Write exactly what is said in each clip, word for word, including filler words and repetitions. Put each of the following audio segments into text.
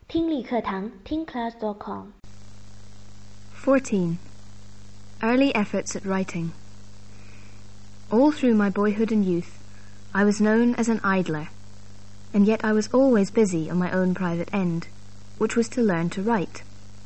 听力课堂听 class dot com。 fourteen. Early efforts at writing. All through my boyhood and youth, I was known as an idler, and yet I was always busy on my own private end, which was to learn to write.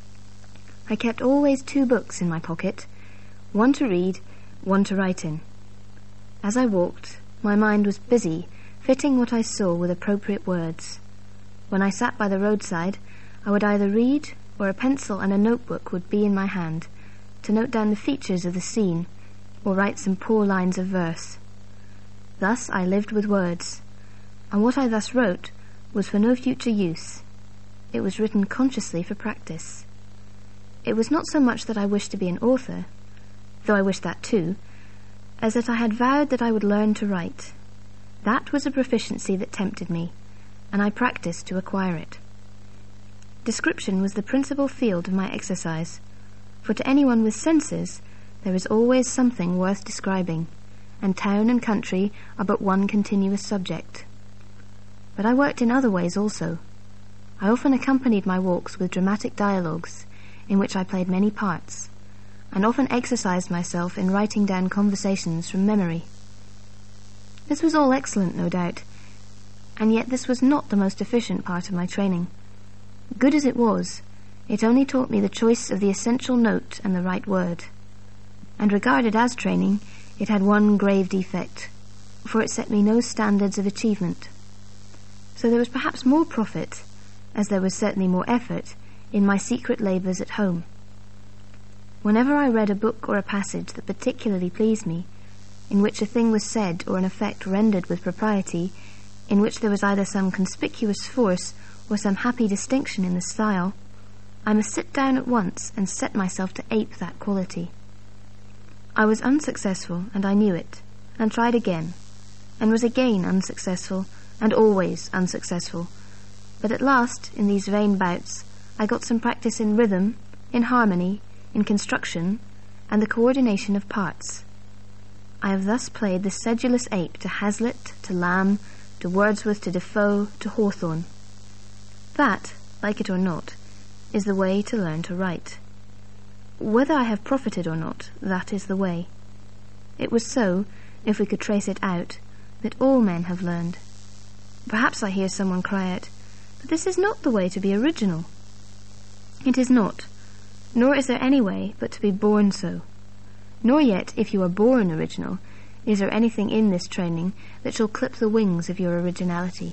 I kept always two books in my pocket, one to read, one to write in. As I walked, my mind was busy fitting what I saw with appropriate words. When I sat by the roadside, I would either read, or a pencil and a notebook would be in my hand, to note down the features of the scene, or write some poor lines of verse. Thus I lived with words, and what I thus wrote was for no future use. It was written consciously for practice. It was not so much that I wished to be an author, though I wished that too, as that I had vowed that I would learn to write. That was a proficiency that tempted me, and I practiced to acquire it. Description was the principal field of my exercise, for to anyone with senses there is always something worth describing, and town and country are but one continuous subject. But I worked in other ways also. I often accompanied my walks with dramatic dialogues, in which I played many parts, and often exercised myself in writing down conversations from memory. This was all excellent, no doubt, and yet this was not the most efficient part of my training. Good as it was, it only taught me the choice of the essential note and the right word. And regarded as training, it had one grave defect, for it set me no standards of achievement. So there was perhaps more profit, as there was certainly more effort, in my secret labours at home. Whenever I read a book or a passage that particularly pleased me, in which a thing was said or an effect rendered with propriety, in which there was either some conspicuous force or some happy distinction in the style, I must sit down at once and set myself to ape that quality. I was unsuccessful, and I knew it, and tried again, and was again unsuccessful, and always unsuccessful. But at last, in these vain bouts, I got some practice in rhythm, in harmony, in construction, and the coordination of parts. I have thus played the sedulous ape to Hazlitt, to Lamb, to Wordsworth, to Defoe, to Hawthorne. That, like it or not, is the way to learn to write. Whether I have profited or not, that is the way. It was so, if we could trace it out, that all men have learned. Perhaps I hear someone cry out, "But this is not the way to be original." It is not, nor is there any way but to be born so. Nor yet, if you are born original, is there anything in this training that shall clip the wings of your originality.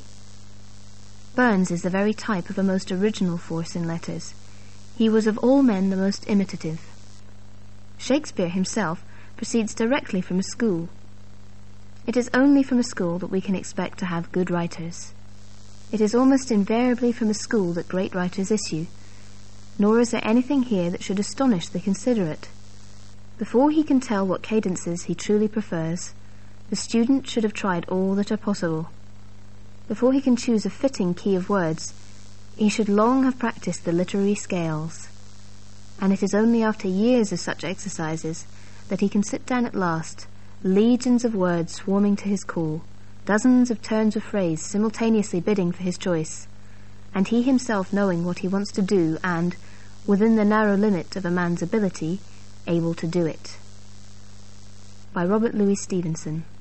Burns is the very type of a most original force in letters. He was of all men the most imitative. Shakespeare himself proceeds directly from a school. It is only from a school that we can expect to have good writers. It is almost invariably from a school that great writers issue, nor is there anything here that should astonish the considerate. Before he can tell what cadences he truly prefers, the student should have tried all that are possible. Before he can choose a fitting key of words, he should long have practiced the literary scales. And it is only after years of such exercises that he can sit down at last, legions of words swarming to his call, dozens of turns of phrase simultaneously bidding for his choice, and he himself knowing what he wants to do and, within the narrow limit of a man's ability, able to do it. By Robert Louis Stevenson.